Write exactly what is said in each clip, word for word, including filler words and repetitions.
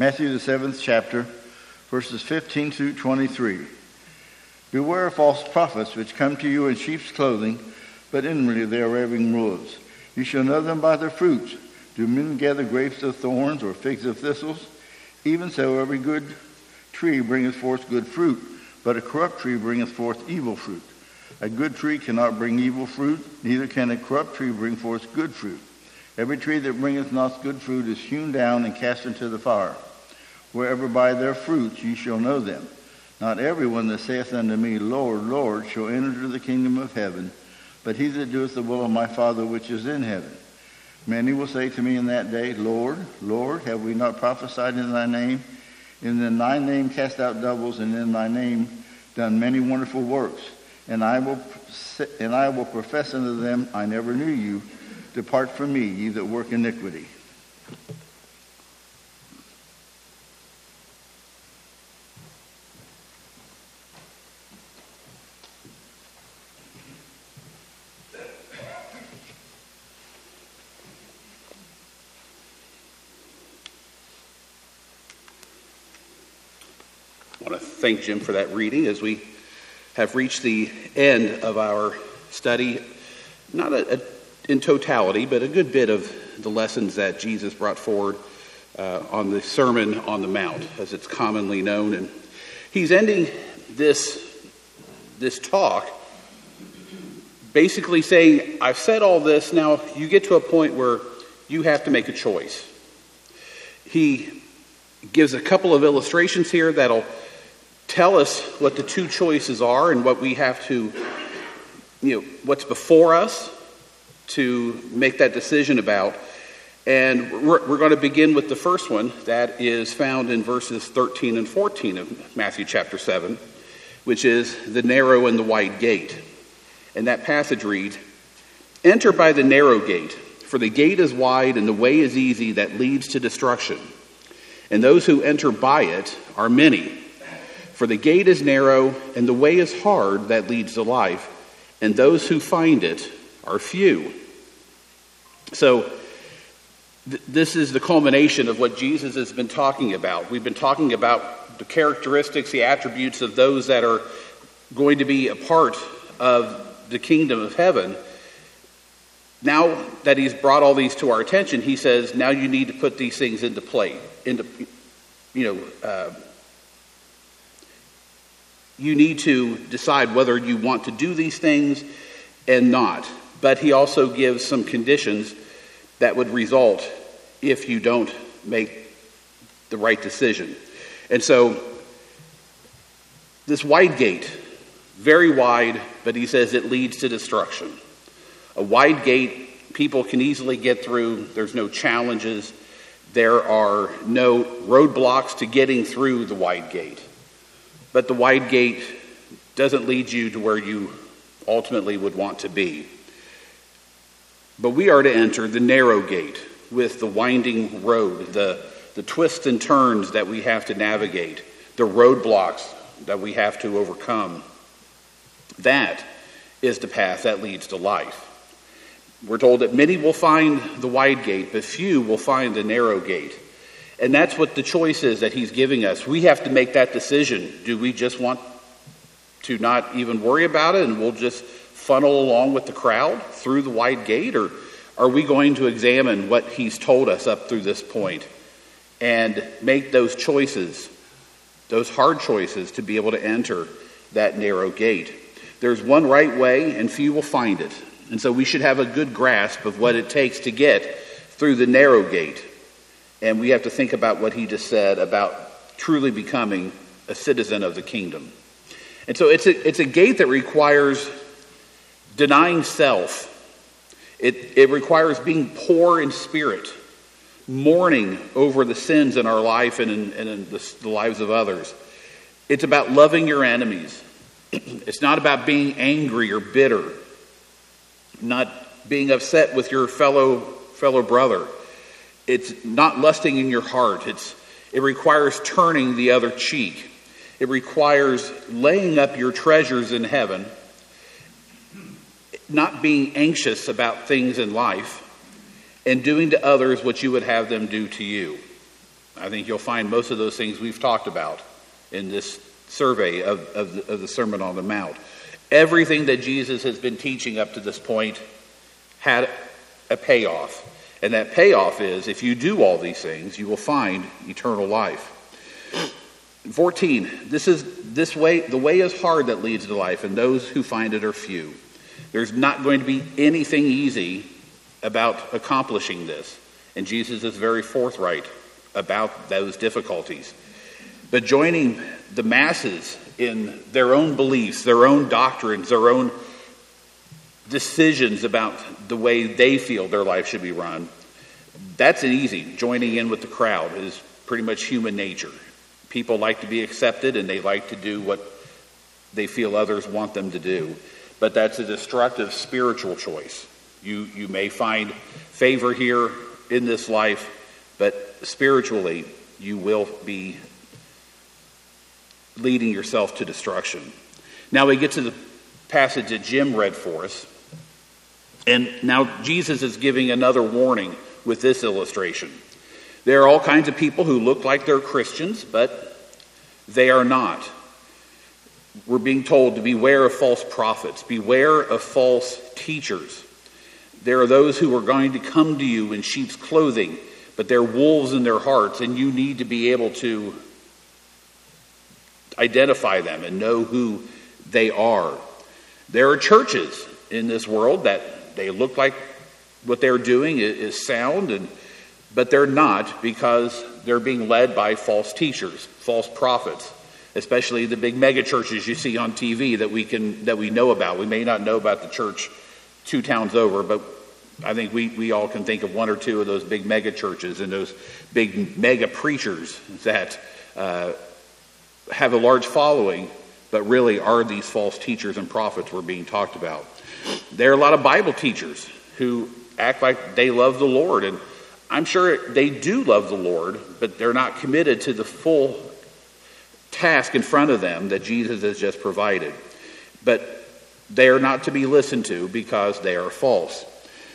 Matthew, the seventh chapter, verses fifteen through twenty-three. Beware of false prophets which come to you in sheep's clothing, but inwardly they are ravening wolves. You shall know them by their fruits. Do men gather grapes of thorns or figs of thistles? Even so every good tree bringeth forth good fruit, but a corrupt tree bringeth forth evil fruit. A good tree cannot bring evil fruit, neither can a corrupt tree bring forth good fruit. Every tree that bringeth not good fruit is hewn down and cast into the fire. Wherever by their fruits ye shall know them. Not everyone that saith unto me, Lord, Lord, shall enter the kingdom of heaven, but he that doeth the will of my Father which is in heaven. Many will say to me in that day, Lord, Lord, have we not prophesied in thy name? And in thy name cast out devils, and in thy name done many wonderful works. And I will and I will profess unto them, I never knew you. Depart from me, ye that work iniquity. I want to thank Jim for that reading as we have reached the end of our study, not a, a, in totality, but a good bit of the lessons that Jesus brought forward uh, on the Sermon on the Mount, as it's commonly known. And he's ending this, this talk basically saying, I've said all this, now you get to a point where you have to make a choice. He gives a couple of illustrations here that'll tell us what the two choices are and what we have to, you know, what's before us to make that decision about. And we're, we're going to begin with the first one that is found in verses thirteen and fourteen of Matthew chapter seven, which is the narrow and the wide gate. And that passage reads, Enter by the narrow gate, for the gate is wide and the way is easy that leads to destruction. And those who enter by it are many. For the gate is narrow, and the way is hard that leads to life, and those who find it are few. So, th- this is the culmination of what Jesus has been talking about. We've been talking about the characteristics, the attributes of those that are going to be a part of the kingdom of heaven. Now that he's brought all these to our attention, he says, now you need to put these things into play, into, you know, uh, you need to decide whether you want to do these things and not. But he also gives some conditions that would result if you don't make the right decision. And so this wide gate, very wide, but he says it leads to destruction. A wide gate, people can easily get through. There's no challenges. There are no roadblocks to getting through the wide gate. But the wide gate doesn't lead you to where you ultimately would want to be. But we are to enter the narrow gate with the winding road, the, the twists and turns that we have to navigate, the roadblocks that we have to overcome. That is the path that leads to life. We're told that many will find the wide gate, but few will find the narrow gate. And that's what the choice is that he's giving us. We have to make that decision. Do we just want to not even worry about it and we'll just funnel along with the crowd through the wide gate? Or are we going to examine what he's told us up through this point and make those choices, those hard choices, to be able to enter that narrow gate? There's one right way and few will find it. And so we should have a good grasp of what it takes to get through the narrow gate. And we have to think about what he just said about truly becoming a citizen of the kingdom. And so it's a, it's a gate that requires denying self. It, it requires being poor in spirit, mourning over the sins in our life and in, and in the, the lives of others. It's about loving your enemies. It's not about being angry or bitter, not being upset with your fellow fellow brother. It's not lusting in your heart. It's it requires turning the other cheek. It requires laying up your treasures in heaven, not being anxious about things in life, and doing to others what you would have them do to you. I think you'll find most of those things we've talked about in this survey of, of, the, of the Sermon on the Mount. Everything that Jesus has been teaching up to this point had a payoff. And that payoff is, if you do all these things, you will find eternal life. fourteen, this is this way, the way is hard that leads to life, and those who find it are few. There's not going to be anything easy about accomplishing this. And Jesus is very forthright about those difficulties. But joining the masses in their own beliefs, their own doctrines, their own decisions about the way they feel their life should be run, that's easy. Joining in with the crowd is pretty much human nature. People like to be accepted, and they like to do what they feel others want them to do. But that's a destructive spiritual choice. You, you may find favor here in this life, but spiritually you will be leading yourself to destruction. Now we get to the passage that Jim read for us. And now Jesus is giving another warning with this illustration. There are all kinds of people who look like they're Christians, but they are not. We're being told to beware of false prophets, beware of false teachers. There are those who are going to come to you in sheep's clothing, but they're wolves in their hearts, and you need to be able to identify them and know who they are. There are churches in this world that they look like what they're doing is sound, and but they're not, because they're being led by false teachers, false prophets, especially the big mega churches you see on T V that we can that we know about. We may not know about the church two towns over, but I think we, we all can think of one or two of those big mega churches and those big mega preachers that uh, have a large following, but really are these false teachers and prophets we're being talked about. There are a lot of Bible teachers who act like they love the Lord, and I'm sure they do love the Lord, but they're not committed to the full task in front of them that Jesus has just provided. But they are not to be listened to because they are false.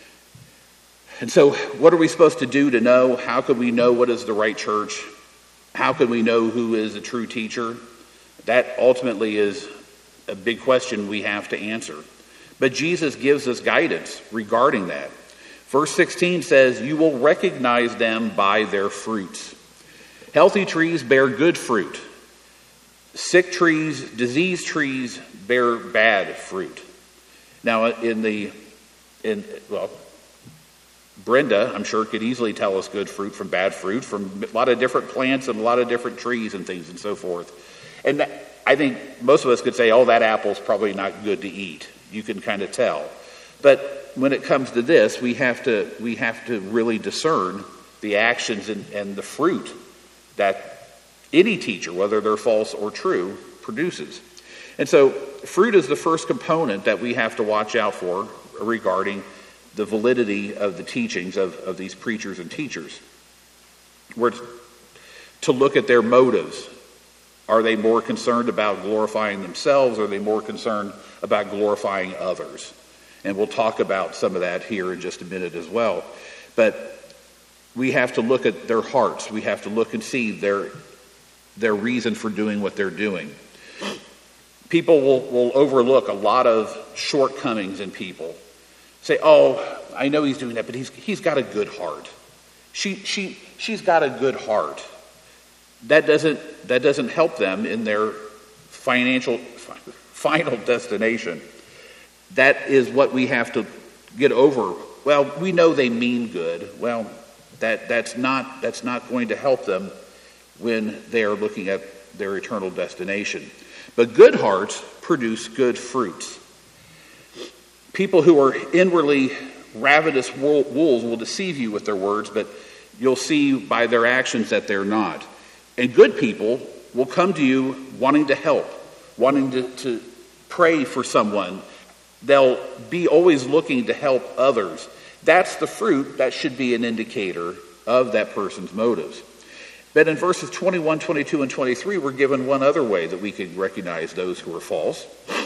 And so what are we supposed to do to know? How could we know what is the right church? How can we know who is a true teacher? That ultimately is a big question we have to answer. But Jesus gives us guidance regarding that. Verse sixteen says, "You will recognize them by their fruits. Healthy trees bear good fruit. Sick trees, diseased trees bear bad fruit." Now, in the, in well, Brenda, I'm sure, could easily tell us good fruit from bad fruit from a lot of different plants and a lot of different trees and things and so forth. And that, I think most of us could say, oh, that apple's probably not good to eat. You can kind of tell. But when it comes to this, we have to we have to really discern the actions and, and the fruit that any teacher, whether they're false or true, produces. And so fruit is the first component that we have to watch out for regarding the validity of the teachings of, of these preachers and teachers. We're to look at their motives. Are they more concerned about glorifying themselves, or are they more concerned about glorifying others? And we'll talk about some of that here in just a minute as well. But we have to look at their hearts. We have to look and see their their reason for doing what they're doing. People will, will overlook a lot of shortcomings in people. Say, oh, I know he's doing that, but he's he's got a good heart. She she she's got a good heart. That doesn't that doesn't help them in their financial final destination. That is what we have to get over. Well, we know they mean good. Well, that that's not that's not going to help them when they are looking at their eternal destination. But good hearts produce good fruits. People who are inwardly ravenous wolves will deceive you with their words, but you'll see by their actions that they're not. And good people will come to you wanting to help, wanting to, to pray for someone. They'll be always looking to help others. That's the fruit that should be an indicator of that person's motives. But in verses twenty-one, twenty-two, and twenty-three, we're given one other way that we can recognize those who are false.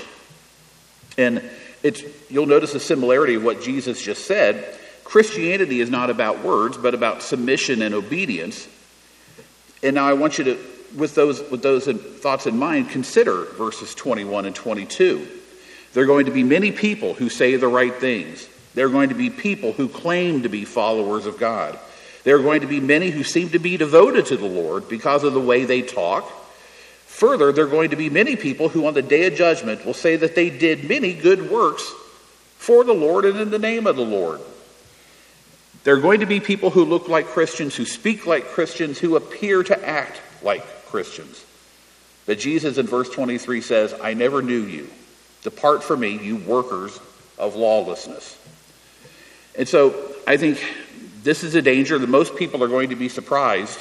And it's you'll notice a similarity of what Jesus just said. Christianity is not about words, but about submission and obedience. And now I want you to, with those, with those thoughts in mind, consider verses twenty-one and twenty-two. There are going to be many people who say the right things. There are going to be people who claim to be followers of God. There are going to be many who seem to be devoted to the Lord because of the way they talk. Further, there are going to be many people who on the day of judgment will say that they did many good works for the Lord and in the name of the Lord. There are going to be people who look like Christians, who speak like Christians, who appear to act like Christians. But Jesus in verse twenty-three says, I never knew you. Depart from me, you workers of lawlessness. And so I think this is a danger that most people are going to be surprised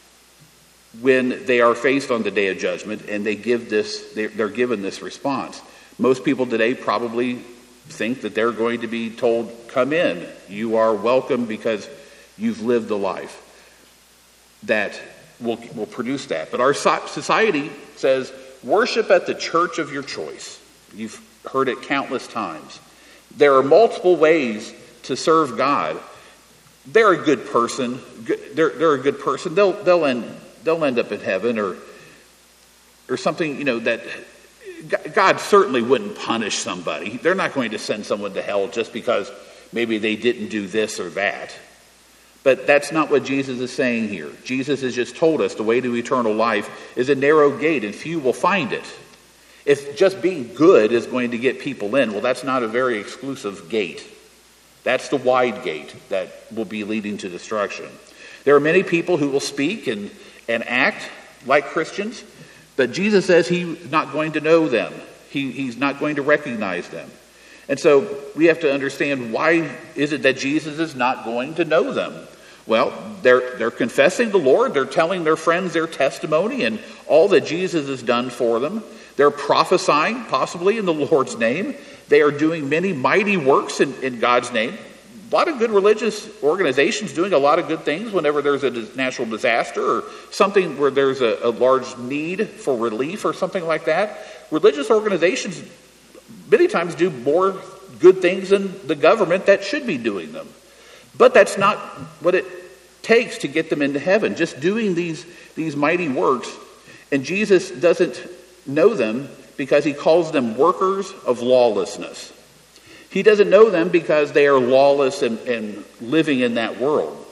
when they are faced on the day of judgment and they give this, they're given this response. Most people today probably think that they're going to be told, come in, you are welcome because you've lived a life that will, will produce that. But our society says, worship at the church of your choice. You've heard it countless times. There are multiple ways to serve God. They're a good person. They're, they're a good person. They'll, they'll end, they'll end up in heaven or, or something, you know, that God certainly wouldn't punish somebody. They're not going to send someone to hell just because maybe they didn't do this or that. But that's not what Jesus is saying here. Jesus has just told us the way to eternal life is a narrow gate and few will find it. If just being good is going to get people in, well, that's not a very exclusive gate. That's the wide gate that will be leading to destruction. There are many people who will speak and, and act like Christians, but Jesus says he's not going to know them. He, he's not going to recognize them. And so we have to understand, why is it that Jesus is not going to know them? Well, they're, they're confessing the Lord. They're telling their friends their testimony and all that Jesus has done for them. They're prophesying, possibly in the Lord's name. They are doing many mighty works in, in God's name. A lot of good religious organizations doing a lot of good things whenever there's a natural disaster or something where there's a, a large need for relief or something like that. Religious organizations many times do more good things than the government that should be doing them. But that's not what it takes to get them into heaven, just doing these, these mighty works. And Jesus doesn't know them because he calls them workers of lawlessness. He doesn't know them because they are lawless and, and living in that world.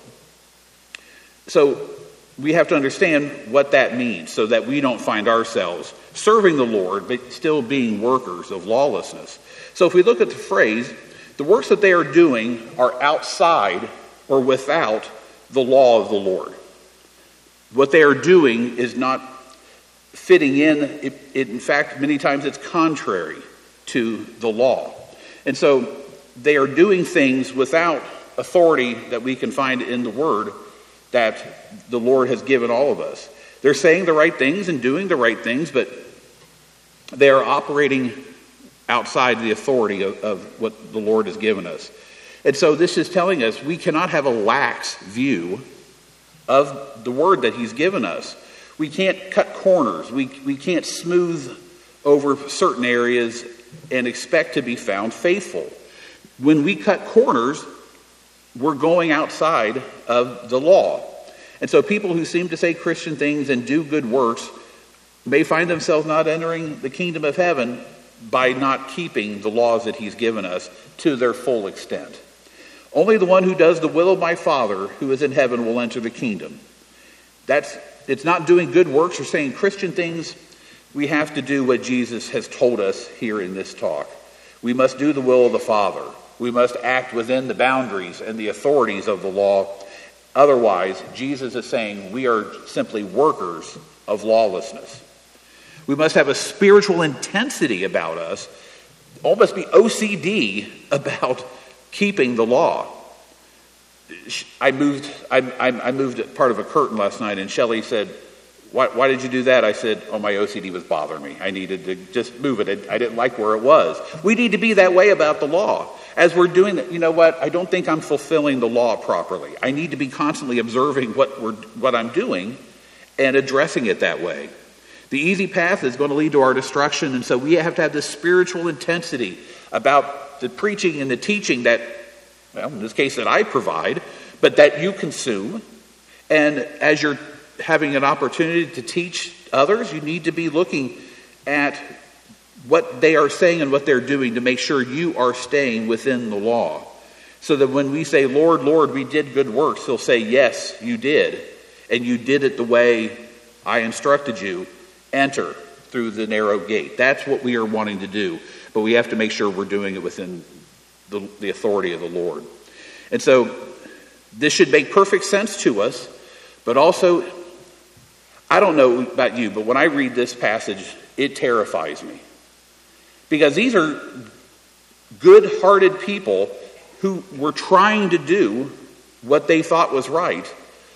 So we have to understand what that means so that we don't find ourselves serving the Lord but still being workers of lawlessness. So if we look at the phrase, the works that they are doing are outside or without the law of the Lord. What they are doing is not fitting in. It, it, in fact, many times it's contrary to the law. And so they are doing things without authority that we can find in the Word that the Lord has given all of us. They're saying the right things and doing the right things, but they are operating outside the authority of, of what the Lord has given us. And so this is telling us we cannot have a lax view of the Word that he's given us. We can't cut corners. We, we can't smooth over certain areas and expect to be found faithful. When we cut corners, we're going outside of the law. And so people who seem to say Christian things and do good works may find themselves not entering the kingdom of heaven by not keeping the laws that he's given us to their full extent. Only the one who does the will of my Father who is in heaven will enter the kingdom. That's, it's not doing good works or saying Christian things. We have to do what Jesus has told us here in this talk. We must do the will of the Father. We must act within the boundaries and the authorities of the law. Otherwise, Jesus is saying we are simply workers of lawlessness. We must have a spiritual intensity about us, almost be O C D about keeping the law. I moved I, I moved part of a curtain last night, and Shelley said, Why, why did you do that? I said, oh, my O C D was bothering me. I needed to just move it. I, I didn't like where it was. We need to be that way about the law. As we're doing that, you know what? I don't think I'm fulfilling the law properly. I need to be constantly observing what we're, what I'm doing and addressing it that way. The easy path is going to lead to our destruction, and so we have to have this spiritual intensity about the preaching and the teaching that, well, in this case that I provide, but that you consume. And as you're having an opportunity to teach others, you need to be looking at what they are saying and what they're doing to make sure you are staying within the law. So that when we say, Lord, Lord, we did good works, he'll say, yes, you did. And you did it the way I instructed you. Enter through the narrow gate. That's what we are wanting to do. But we have to make sure we're doing it within the, the authority of the Lord. And so this should make perfect sense to us. But also, I don't know about you, but when I read this passage, it terrifies me. Because these are good-hearted people who were trying to do what they thought was right,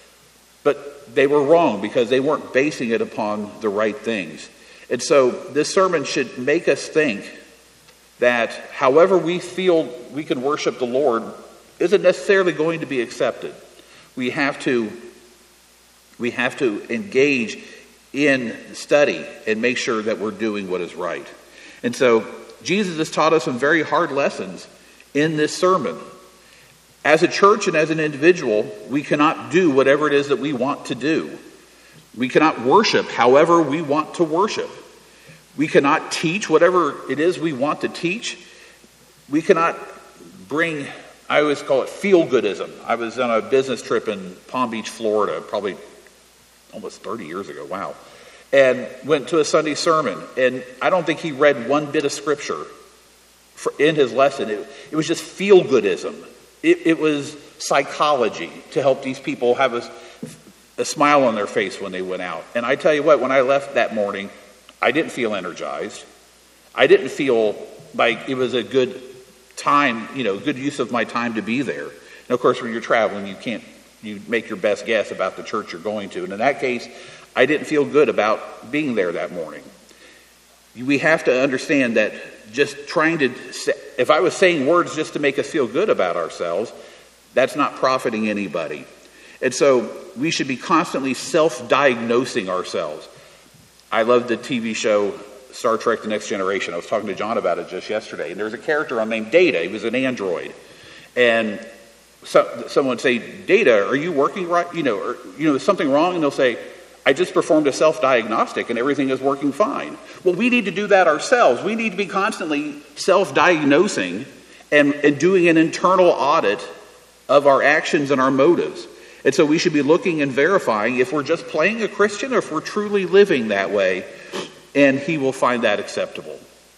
but they were wrong because they weren't basing it upon the right things. And so this sermon should make us think that however we feel we can worship the Lord isn't necessarily going to be accepted. We have to, we have to engage in study and make sure that we're doing what is right. And so Jesus has taught us some very hard lessons in this sermon. As a church and as an individual, we cannot do whatever it is that we want to do. We cannot worship however we want to worship. We cannot teach whatever it is we want to teach. We cannot bring, I always call it feel-goodism. I was on a business trip in Palm Beach, Florida, probably almost thirty years ago, wow, and went to a Sunday sermon. And I don't think he read one bit of scripture for, in his lesson. It, it was just feel-goodism. It, it was psychology to help these people have a, a smile on their face when they went out. And I tell you what, when I left that morning, I didn't feel energized. I didn't feel like it was a good time, you know, good use of my time to be there. And of course, when you're traveling, you can't, you make your best guess about the church you're going to. And in that case, I didn't feel good about being there that morning. We have to understand that just trying to, if I was saying words just to make us feel good about ourselves, that's not profiting anybody. And so we should be constantly self-diagnosing ourselves. I love the T V show Star Trek The Next Generation. I was talking to John about it just yesterday. And there's a character on named Data. He was an android. And so, someone would say, Data, are you working right? You know, or, you know, is something wrong? And they'll say, I just performed a self-diagnostic and everything is working fine. Well, we need to do that ourselves. We need to be constantly self-diagnosing and, and doing an internal audit of our actions and our motives. And so we should be looking and verifying if we're just playing a Christian or if we're truly living that way, and he will find that acceptable.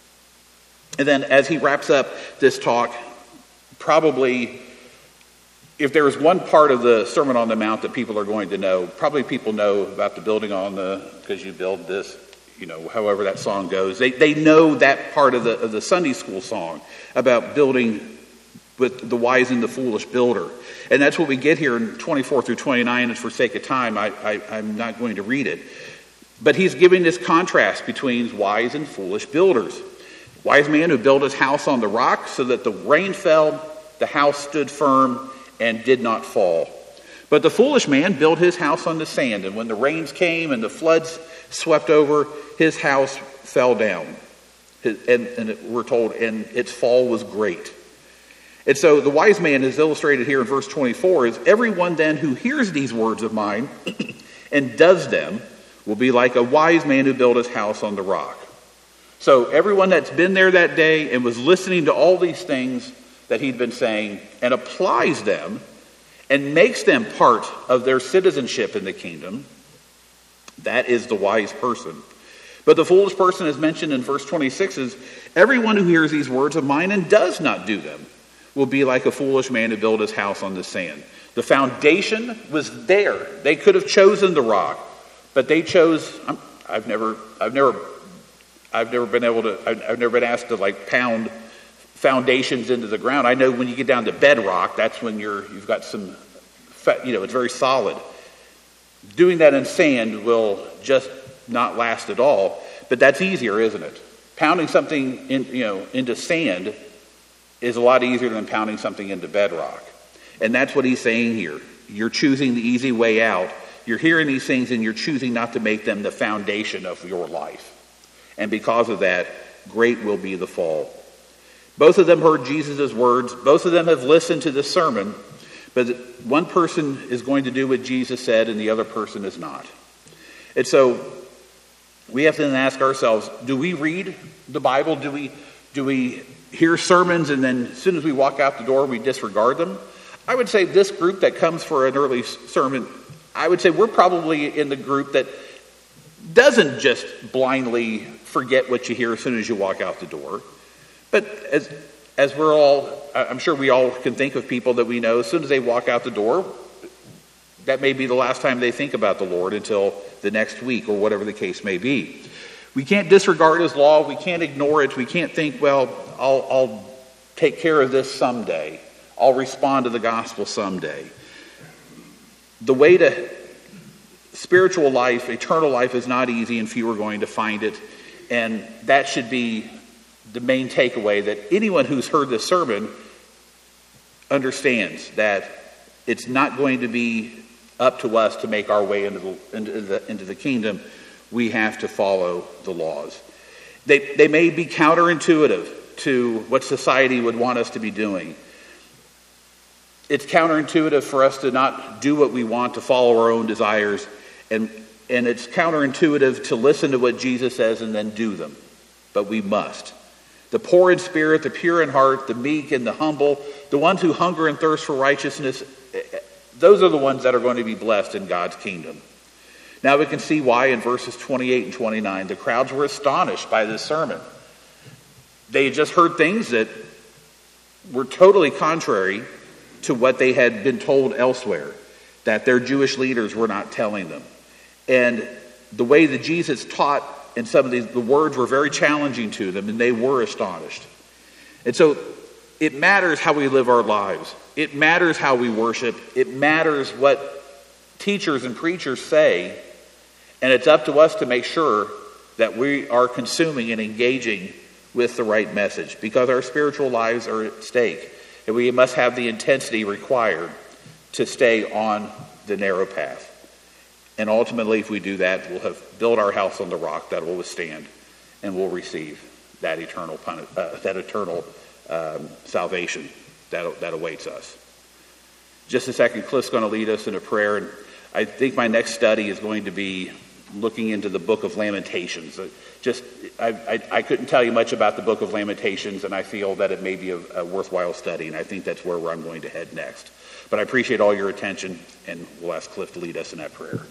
And then as he wraps up this talk, probably if there is one part of the Sermon on the Mount that people are going to know, probably people know about the building on the, because you build this, you know, however that song goes. They they know that part of the of the Sunday school song about building with the wise and the foolish builder. And that's what we get here in twenty-four through twenty-nine, and for sake of time, I, I, I'm not going to read it. But he's giving this contrast between wise and foolish builders. Wise man who built his house on the rock so that the rain fell, the house stood firm, and did not fall. But the foolish man built his house on the sand, and when the rains came and the floods swept over, his house fell down. And, and it, we're told, and its fall was great. And so the wise man is illustrated here in verse twenty-four is everyone then who hears these words of mine and does them will be like a wise man who built his house on the rock. So everyone that's been there that day and was listening to all these things that he'd been saying and applies them and makes them part of their citizenship in the kingdom, that is the wise person. But the foolish person, as mentioned in verse twenty-six, is everyone who hears these words of mine and does not do them will be like a foolish man who built his house on the sand. The foundation was there. They could have chosen the rock, but they chose. I'm, I've never, I've never, I've never been able to. I've, I've never been asked to like pound foundations into the ground. I know when you get down to bedrock, that's when you're, you've got some, you know, it's very solid. Doing that in sand will just not last at all. But that's easier, isn't it? Pounding something in, you know, into sand is a lot easier than pounding something into bedrock. And that's what he's saying here. You're choosing the easy way out. You're hearing these things and you're choosing not to make them the foundation of your life. And because of that, great will be the fall. Both of them heard Jesus' words. Both of them have listened to the sermon. But one person is going to do what Jesus said and the other person is not. And so we have to then ask ourselves, do we read the Bible? Do we, do we hear sermons and then as soon as we walk out the door we disregard them? I would say this group that comes for an early sermon, I would say we're probably in the group that doesn't just blindly forget what you hear as soon as you walk out the door. But as as we're all, I'm sure we all can think of people that we know, as soon as they walk out the door, that may be the last time they think about the Lord until the next week or whatever the case may be. We can't disregard his law. We can't ignore it. We can't think, well, I'll, I'll take care of this someday. I'll respond to the gospel someday. The way to spiritual life, eternal life, is not easy, and few are going to find it. And that should be the main takeaway, that anyone who's heard this sermon understands that it's not going to be up to us to make our way into the, into the, into the kingdom. We have to follow the laws. They, they may be counterintuitive to what society would want us to be doing. It's counterintuitive for us to not do what we want, to follow our own desires, and and it's counterintuitive to listen to what Jesus says and then do them. But we must. The poor in spirit, the pure in heart, the meek and the humble, the ones who hunger and thirst for righteousness, those are the ones that are going to be blessed in God's kingdom. Now we can see why in verses twenty-eight and twenty-nine, the crowds were astonished by this sermon. They had just heard things that were totally contrary to what they had been told elsewhere, that their Jewish leaders were not telling them. And the way that Jesus taught in some of these, the words were very challenging to them, and they were astonished. And so it matters how we live our lives. It matters how we worship. It matters what teachers and preachers say. And it's up to us to make sure that we are consuming and engaging with the right message, because our spiritual lives are at stake. And we must have the intensity required to stay on the narrow path. And ultimately, if we do that, we'll have built our house on the rock that will withstand, and we'll receive that eternal puni- uh, that eternal um, salvation that, that awaits us. Just a second, Cliff's going to lead us in a prayer, and I think my next study is going to be looking into the book of Lamentations. Just, I, I, I couldn't tell you much about the book of Lamentations, and I feel that it may be a, a worthwhile study, and I think that's where I'm going to head next. But I appreciate all your attention, and we'll ask Cliff to lead us in that prayer.